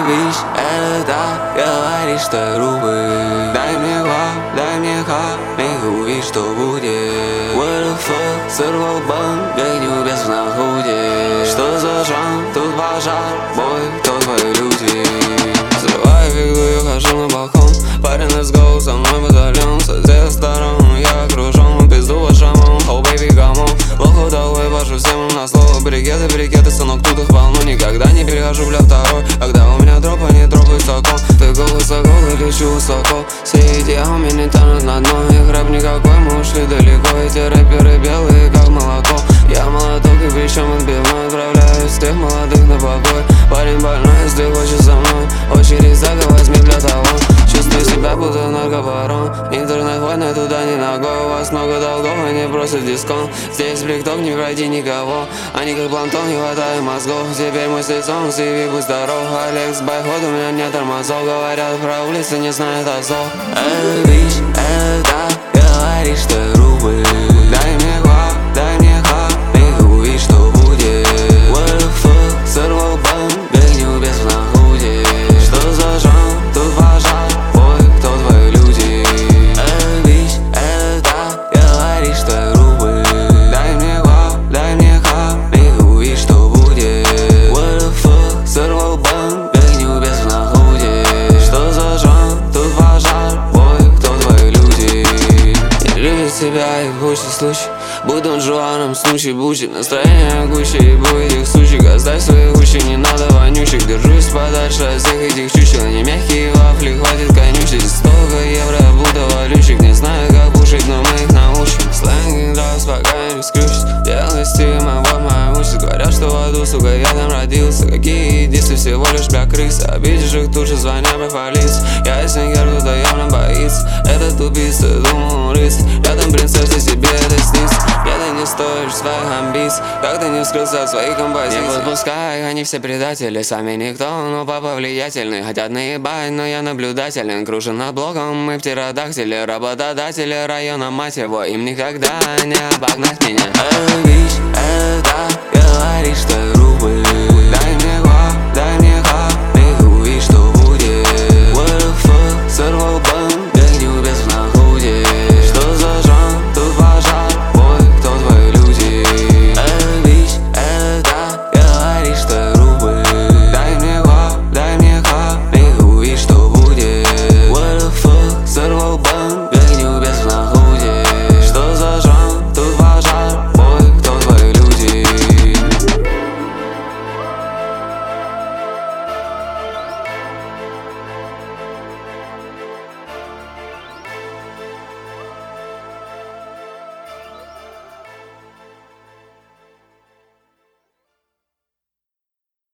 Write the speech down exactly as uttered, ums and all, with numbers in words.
бич, это так, говоришь, что я грубый. Дай мне хлоп, дай мне хлоп, и увидишь, что будет. What the fuck, сорвал банк, гоню без на худе. Что за жан, тут пожар, бой, кто твои люди? Срываю фигу и хожу на балкон. Парень, let's go, со мной батальон. Со всех сторон я окружен, пизду по шамам, oh baby, come on. Лоху долой, вожу всем на слово. Брикеты, брикеты, сынок, тут их полно. Никогда не перехожу, бля, второй. Когда у меня дроп, они дропают сокол. Ты гол высоко, я лечу высоко. Все эти ауми не тянут на дно. Их рэп никакой, мы ушли далеко. Эти рэперы белые, как молоко. Я молоток и причем отбивной. Отправляю всех молодых на покой. Парень больной, если хочешь со мной. Очередь зага, возьми, бля, талон. Чувствую себя, будто наркобарон. Интернет войны, туда не ногой. У вас много долгов, они просят дисконт. Здесь брикток, не пройди никого. Они как планктон, не хватает мозгов. Теперь мой лицом, си ви, будь здоров. Алекс, байход, у меня нет тормозов. Говорят про улицы, не знает азов. Эй, бич, это так, говоришь, что я грубый. Дай мне хлоп, дай мне хлоп, и увидишь, что будет. What the fuck, сорвал банк, гоню без на худе. Что за жан, тут пожар, бой, кто твои люди? Эй, бич, это так, говоришь, что я грубый. Дай мне хлоп, дай мне хлоп, и увидишь, что будет. What the fuck, сорвал банк, гоню без на худе. Что за жан, тут пожар, бой, кто твои люди? Не любят себя и в куче случаев. Будь Дон Жуаном, Снучи, Бучи. Настроение гуще и будет их сучек. Оставь свои уши, не надо вонючек. Держусь подальше от всех этих чучел. Не мягкие вафли, хватит конючить. Столько евро, будто валючек. Не знаю, как пушить, но мы их научим. Сленг драйв, пока не скрючить. Делай стима, вот моя участь. Говорят, что в аду, сука, я там родился. Какие дисы, всего лишь бля крысы. Обидишь их тут же, звоня про полицию. Я и сингер, кто-то явно боится. Этот убийца, думал он рыцарь. Рядом принцесса, себе это снится. Где-то не стоишь своих амбиций. Как ты не скрылся от своих композиций. Не подпускай, они все предатели. Сами никто, но папа влиятельный. Хотят наебать, но я наблюдателен. Кружен над блоком, мы птеродактили. Работодатели района, мать его. Им никогда не обогнать меня. Эй, бич, это так, говоришь, что я грубый.